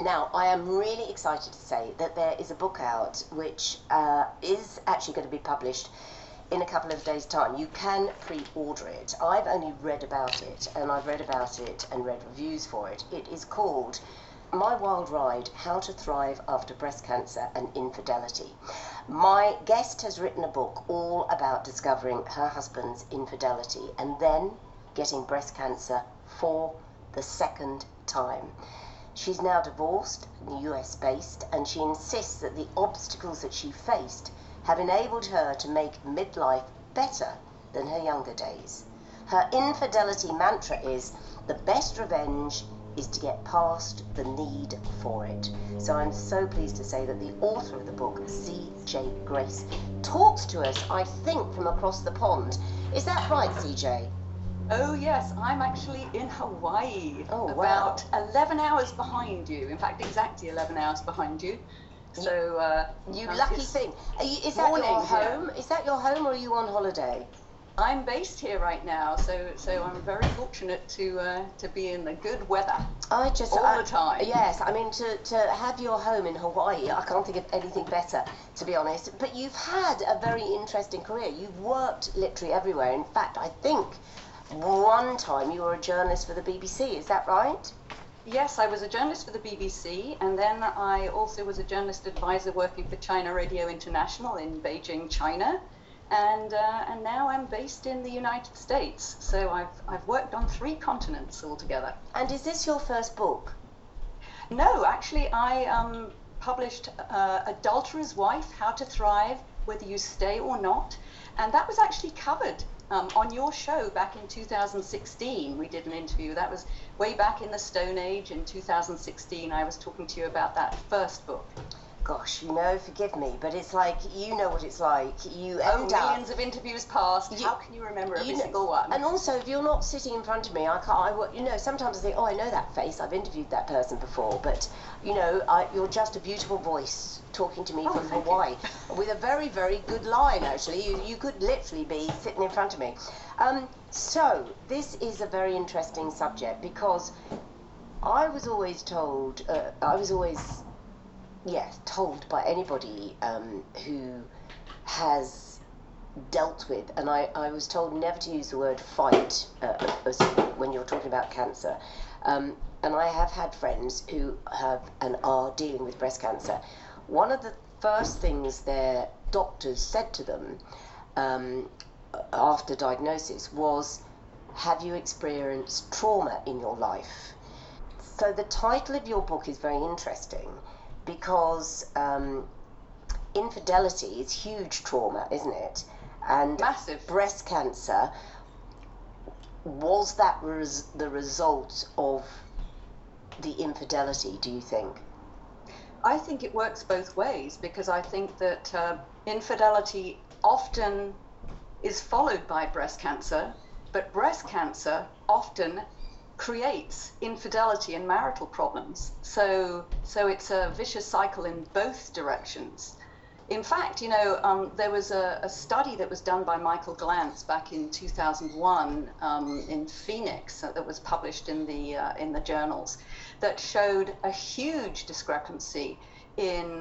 Now, I am really excited to say that there is a book out which is actually going to be published in a couple of days' time. You can pre-order it. I've only read about it, and I've read about it and read reviews for it. It is called My Wild Ride, How to Thrive After Breast Cancer and Infidelity. My guest has written a book all about discovering her husband's infidelity and then getting breast cancer for the second time. She's now divorced, US based, and she insists that the obstacles that she faced have enabled her to make midlife better than her younger days. Her infidelity mantra is, the best revenge is to get past the need for it. So I'm so pleased to say that the author of the book, CJ Grace, talks to us, I think, from across the pond. Is that right, CJ? Oh yes, I'm actually in Hawaii. Oh, wow. About 11 hours behind you. In fact, exactly 11 hours behind you. So you lucky thing. Is that your home? Is that your home, or are you on holiday? I'm based here right now, so I'm very fortunate to be in the good weather. All the time. Yes, I mean to have your home in Hawaii, I can't think of anything better, to be honest. But you've had a very interesting career. You've worked literally everywhere. In fact, I think one time you were a journalist for the BBC. Is that right? Yes, I was a journalist for the BBC, and then I also was a journalist advisor working for China Radio International in Beijing, China. And now I'm based in the United States. So I've worked on 3 continents altogether. And is this your first book? No, actually I published Adulterer's Wife, How to Thrive, Whether You Stay or Not. And that was actually covered on your show back in 2016. We did an interview. That was way back in the Stone Age in 2016. I was talking to you about that first book. Gosh, forgive me, but it's like, you know what it's like. You end up... millions of interviews passed. How can you remember every single one? And also, if you're not sitting in front of me, sometimes I think, I know that face. I've interviewed that person before. But, you're just a beautiful voice talking to me from Hawaii with a very, very good line, actually. You could literally be sitting in front of me. So, this is a very interesting subject because I was always told, told by anybody who has dealt with, and I was told never to use the word fight when you're talking about cancer. And I have had friends who have and are dealing with breast cancer. One of the first things their doctors said to them after diagnosis was, have you experienced trauma in your life? So the title of your book is very interesting, because infidelity is huge trauma, isn't it? And massive. Breast cancer, was that the result of the infidelity, do you think? I think it works both ways, because I think that infidelity often is followed by breast cancer, but breast cancer often creates infidelity and marital problems. So it's a vicious cycle in both directions. In fact, there was a study that was done by Michael Glantz back in 2001 in Phoenix that was published in the journals that showed a huge discrepancy in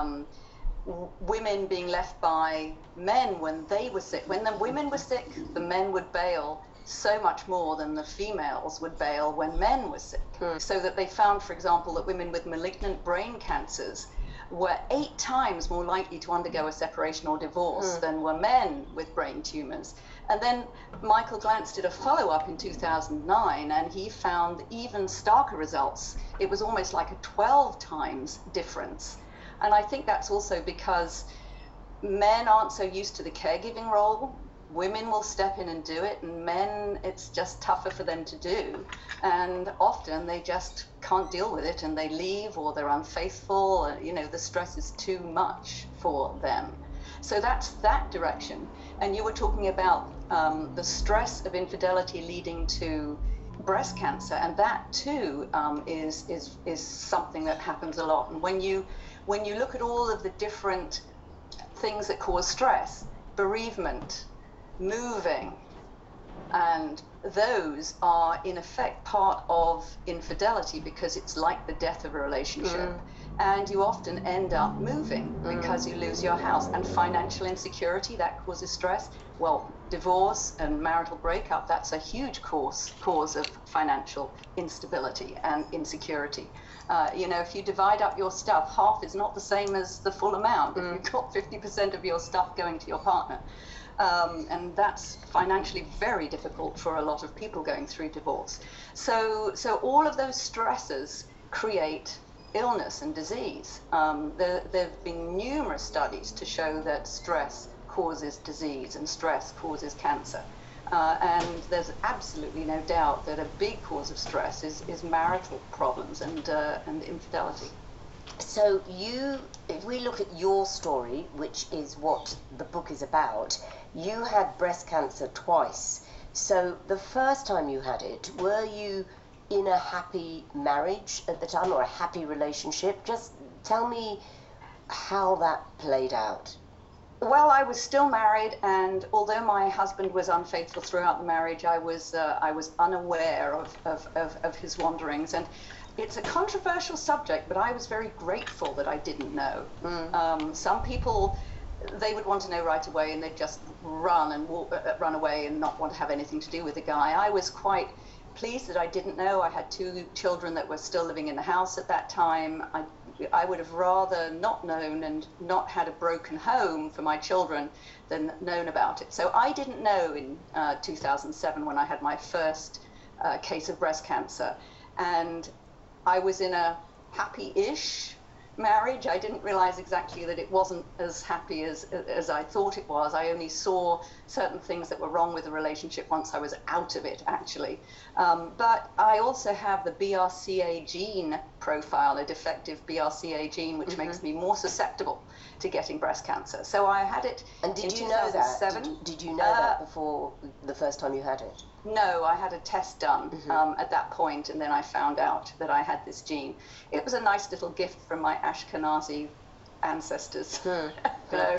women being left by men when they were sick. When the women were sick, the men would bail so much more than the females would bail when men were sick. So that they found, for example, that women with malignant brain cancers were 8 times more likely to undergo a separation or divorce than were men with brain tumors. And then Michael Glantz did a follow-up in 2009, and he found even starker results. It was almost like a 12 times difference. And I think that's also because men aren't so used to the caregiving role. Women will step in and do it, and men, it's just tougher for them to do. And often they just can't deal with it, and they leave, or they're unfaithful. The stress is too much for them. So that's that direction. And you were talking about the stress of infidelity leading to breast cancer, and that too is something that happens a lot. And when you look at all of the different things that cause stress, bereavement, moving, and those are in effect part of infidelity, because it's like the death of a relationship. And you often end up moving because you lose your house. And financial insecurity, that causes stress. Well, divorce and marital breakup, that's a huge cause of financial instability and insecurity. You know, if you divide up your stuff, half is not the same as the full amount. If you've got 50% of your stuff going to your partner. And that's financially very difficult for a lot of people going through divorce. So all of those stresses create illness and disease. There have been numerous studies to show that stress causes disease and stress causes cancer. And there's absolutely no doubt that a big cause of stress is marital problems and infidelity. So if we look at your story, which is what the book is about, you had breast cancer twice. So the first time you had it, were you in a happy marriage at the time, or a happy relationship? Just tell me how that played out. Well, I was still married, and although my husband was unfaithful throughout the marriage, I was unaware of his wanderings. And it's a controversial subject, but I was very grateful that I didn't know. Some people, they would want to know right away, and they'd just run away and not want to have anything to do with the guy. I was quite pleased that I didn't know. I had 2 children that were still living in the house at that time. I would have rather not known and not had a broken home for my children than known about it. So I didn't know in 2007 when I had my first case of breast cancer. And I was in a happy-ish marriage. I didn't realize exactly that it wasn't as happy as I thought it was. I only saw certain things that were wrong with the relationship once I was out of it, actually. But I also have the BRCA gene profile, a defective BRCA gene, which makes me more susceptible to getting breast cancer. So I had it in 2007. And did you know that? Did you know that before the first time you had it? No, I had a test done at that point, and then I found out that I had this gene. It was a nice little gift from my Ashkenazi ancestors, you know,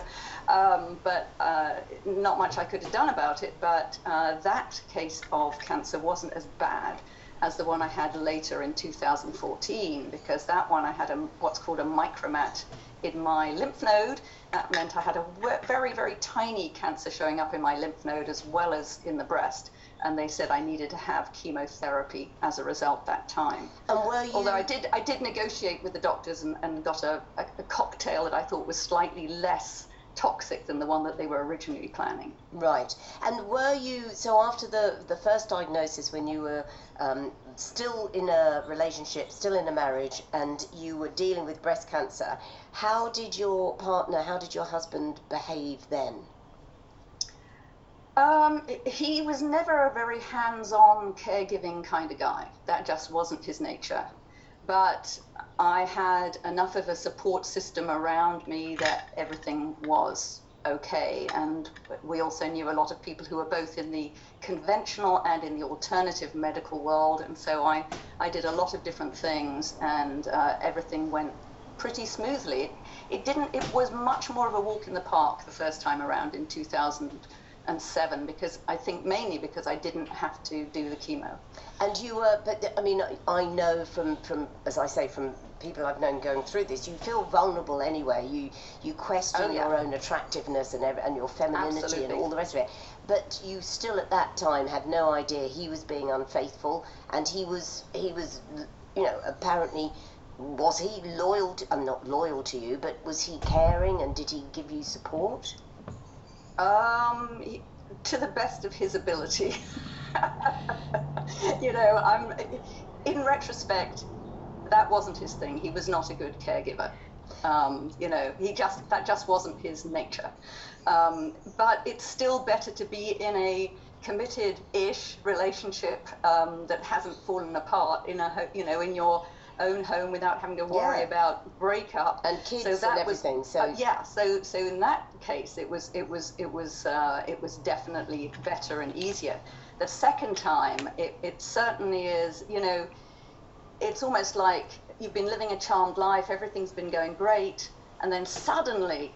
but not much I could have done about it. But that case of cancer wasn't as bad as the one I had later in 2014, because that one I had what's called a micromat in my lymph node. That meant I had a very, very tiny cancer showing up in my lymph node as well as in the breast. And they said I needed to have chemotherapy as a result that time. And were you... Although I did negotiate with the doctors and got a cocktail that I thought was slightly less toxic than the one that they were originally planning. Right. And were you, so after the first diagnosis, when you were still in a relationship, still in a marriage, and you were dealing with breast cancer, how did your husband behave then? He was never a very hands-on caregiving kind of guy. That just wasn't his nature. But I had enough of a support system around me that everything was okay. And we also knew a lot of people who were both in the conventional and in the alternative medical world. And so I did a lot of different things, and everything went pretty smoothly. It was much more of a walk in the park the first time around in 2007, because I think mainly because I didn't have to do the chemo. And you were, but I mean, I know from as I say, from people I've known going through this, you feel vulnerable anyway. You question your own attractiveness and your femininity. Absolutely. And all the rest of it. But you still at that time had no idea he was being unfaithful, and he was, you know, apparently, was he loyal to, not loyal to you, but was he caring, and did he give you support? To the best of his ability. You know, in retrospect, that wasn't his thing. He was not a good caregiver. You know, that just wasn't his nature. But it's still better to be in a committed-ish relationship that hasn't fallen apart in in your own home without having to worry about breakup and kids and everything. So in that case, it was definitely better and easier. The second time, it certainly is. You know, it's almost like you've been living a charmed life, everything's been going great, and then suddenly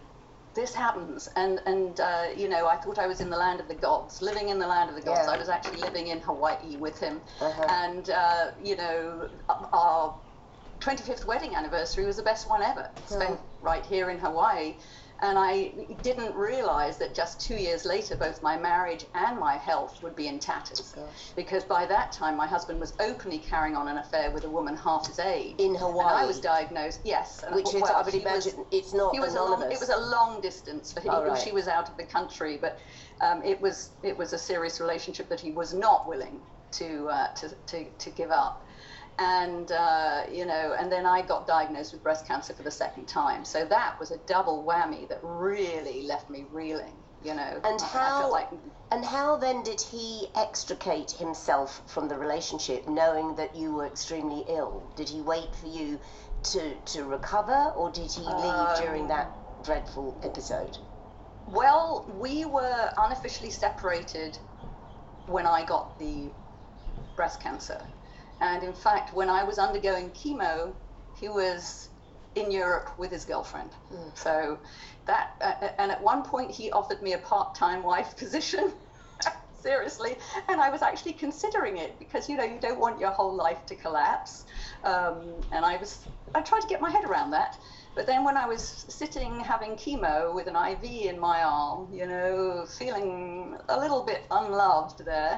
this happens. And you know, I thought I was in the land of the gods, living in the land of the gods. Yeah. I was actually living in Hawaii with him. Uh-huh. And, you know, our 25th wedding anniversary was the best one ever, spent right here in Hawaii. And I didn't realize that just 2 years later, both my marriage and my health would be in tatters. Gosh. Because by that time, my husband was openly carrying on an affair with a woman half his age. In Hawaii? And I was diagnosed, yes. Which is, I would imagine, it's not anonymous. It was a long distance for him. Oh, right. She was out of the country, but it was a serious relationship that he was not willing to give up. And, you know, and then I got diagnosed with breast cancer for the second time. So that was a double whammy that really left me reeling, you know. And I felt like... And how then did he extricate himself from the relationship, knowing that you were extremely ill? Did he wait for you to recover, or did he leave during that dreadful episode? Well, we were unofficially separated when I got the breast cancer. And in fact, when I was undergoing chemo, he was in Europe with his girlfriend. So that, and at one point he offered me a part-time wife position, seriously, and I was actually considering it because, you know, you don't want your whole life to collapse. And I tried to get my head around that. But then when I was sitting having chemo with an IV in my arm, you know, feeling a little bit unloved there,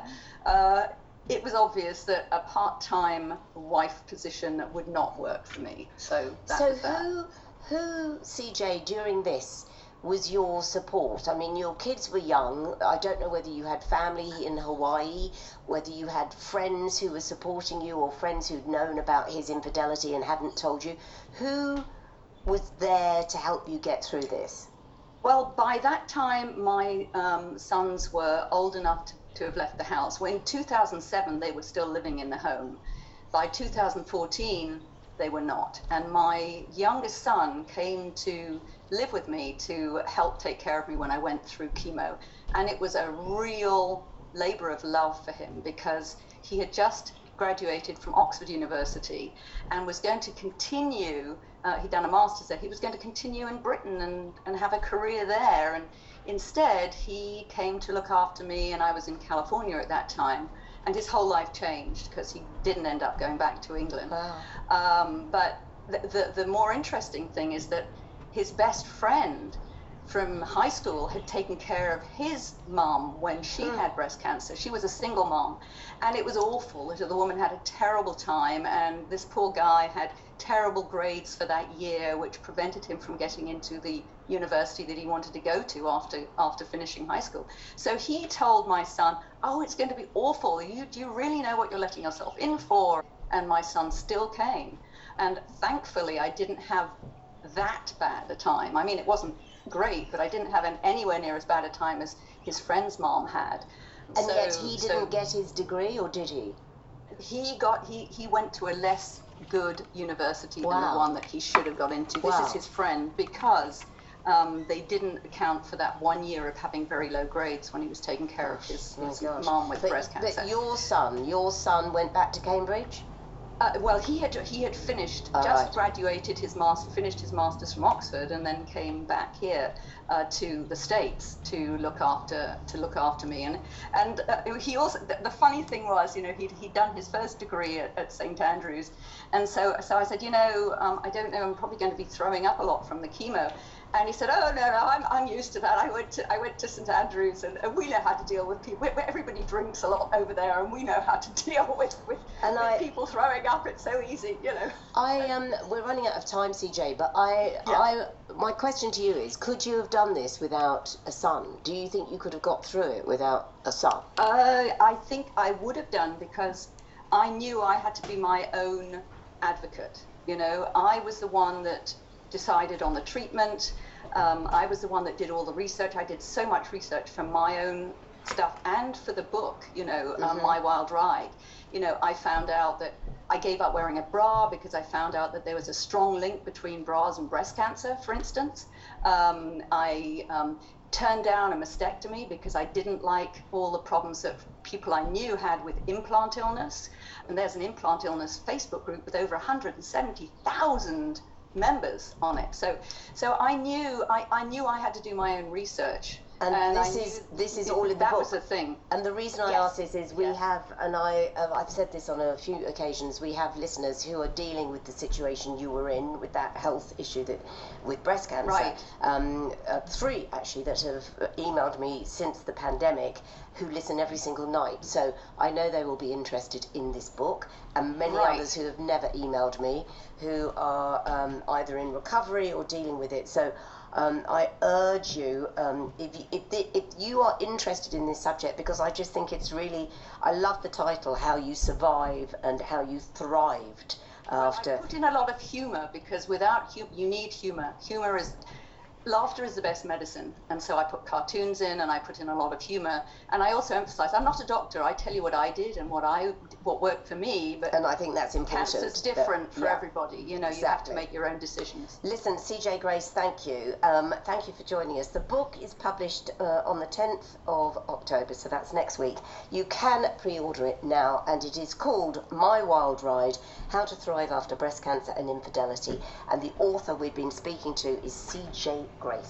it was obvious that a part-time wife position would not work for me. So that was that. Who, CJ, during this was your support? I mean, your kids were young. I don't know whether you had family in Hawaii, whether you had friends who were supporting you or friends who'd known about his infidelity and hadn't told you. Who was there to help you get through this? Well, by that time, my sons were old enough to have left the house. Well, in 2007, they were still living in the home. By 2014, they were not. And my youngest son came to live with me to help take care of me when I went through chemo. And it was a real labor of love for him because he had just graduated from Oxford University and was going to continue, he'd done a master's there, he was going to continue in Britain and have a career there. And instead, he came to look after me, and I was in California at that time, and his whole life changed because he didn't end up going back to England. Wow. But the more interesting thing is that his best friend from high school had taken care of his mom when she had breast cancer. She was a single mom, and it was awful. The woman had a terrible time, and this poor guy had terrible grades for that year, which prevented him from getting into the university that he wanted to go to after finishing high school. So he told my son, "Oh, it's going to be awful. Do you really know what you're letting yourself in for?" And my son still came. And thankfully, I didn't have that bad a time. I mean, it wasn't great, but I didn't have anywhere near as bad a time as his friend's mom had. And yet he didn't get his degree, or did he? He went to a less good university than Wow. the one that he should have got into. Wow. This is his friend, because they didn't account for that 1 year of having very low grades when he was taking care of his mom with breast cancer. But your son went back to Cambridge? Well, he had finished, graduated finished his master's from Oxford, and then came back here to the States to look after me. And he also, the funny thing was, you know, he'd done his first degree at St. Andrews, and so I said, you know, I don't know, I'm probably going to be throwing up a lot from the chemo. And he said, "Oh no, I'm used to that. I went to St. Andrews, and we know how to deal with people. Everybody drinks a lot over there, and we know how to deal with people throwing up. It's so easy, you know." We're running out of time, CJ, but my question to you is: could you have done this without a son? Do you think you could have got through it without a son? I think I would have done, because I knew I had to be my own advocate. You know, I was the one that decided on the treatment. I was the one that did all the research. I did so much research for my own stuff and for the book, you know, My Wild Ride. You know, I found out that I gave up wearing a bra because I found out that there was a strong link between bras and breast cancer, for instance. I turned down a mastectomy because I didn't like all the problems that people I knew had with implant illness. And there's an implant illness Facebook group with over 170,000 members on it. So I knew I had to do my own research. And this is all in the that book. was the thing. And the reason I ask this is we have, and I've said this on a few occasions, we have listeners who are dealing with the situation you were in with that health issue with breast cancer. Right. 3 actually that have emailed me since the pandemic who listen every single night. So I know they will be interested in this book, and many others who have never emailed me who are either in recovery or dealing with it. So I urge you, if you are interested in this subject, because I just think it's really, I love the title, How You Survive and How You Thrived after. I put in a lot of humor, because without you need humor. Laughter is the best medicine, and so I put cartoons in, and I put in a lot of humor, and I also emphasize I'm not a doctor. I tell you what I did and what worked for me, but and I think that's important. Cancer's different for everybody. You know, you have to make your own decisions. Listen, CJ Grace, thank you. Thank you for joining us. The book is published on the 10th of October, so that's next week. You can pre-order it now, and it is called My Wild Ride: How to Thrive After Breast Cancer and Infidelity. And the author we've been speaking to is CJ Grace.